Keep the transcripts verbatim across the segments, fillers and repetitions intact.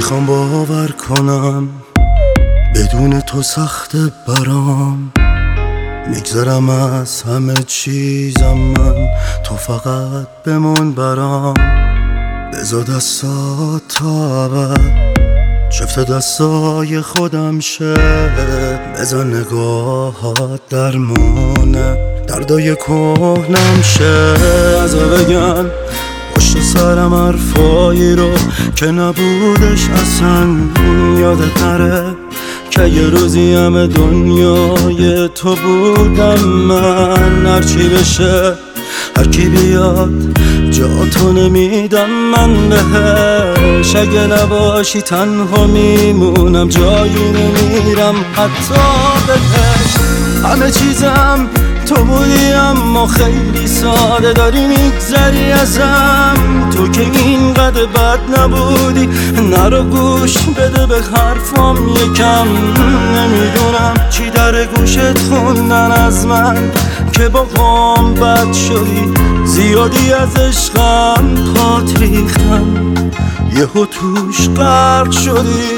میخوام باور کنم بدون تو سخت برام، میگذرم از همه چیزم من، تو فقط بمون برام. بذار دستات تا ابد چفت دستای خودم شه، بذار نگاهات درمونه دردای کهنم شه. ازا بگن پشت سرم حرفایی رو که نبودش اصلا، یادت نره که یه روزی همه دنیای تو بودم من. هرچی بشه هرکی بیاد جا تو نمیدم من بهش، اگه نباشی تنها میمونم جایی نمیرم حتی بهش. همه چیزم تو بودی اما خیلی ساده داری میگذری ازم، تو که اینقدر بد نبودی نرو گوش بده به حرفام یکم. نمیدونم چی در گوشت خوندن از من که با قام بد شدی، زیادی از عشقم پات ریختم یهو توش غرق شدی.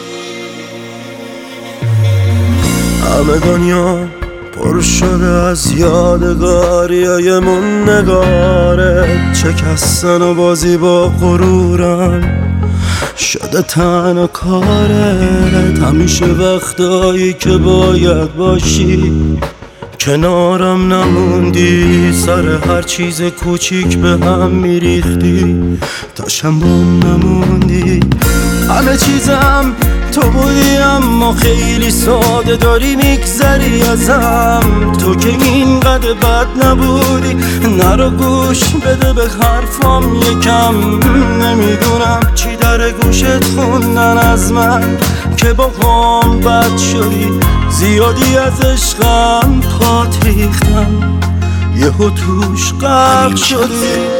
همه دنیا پر شده از یادگاریای من نگارت، شکستن و بازی با غرورم شده تنها کارت. همیشه وقتایی که باید باشی کنارم نموندی، سر هر چیز کوچیک به هم میریختی تا شنبام نموندی. همه چیزم تو بودی اما خیلی ساده داری میگذری ازم، تو که اینقدر بد نبودی نرو گوش بده به حرفام یکم. نمیدونم چی در گوشت خوندن از من که با قام بد شدی، زیادی از عشقم پات ریختم یهو توش غرق شدی.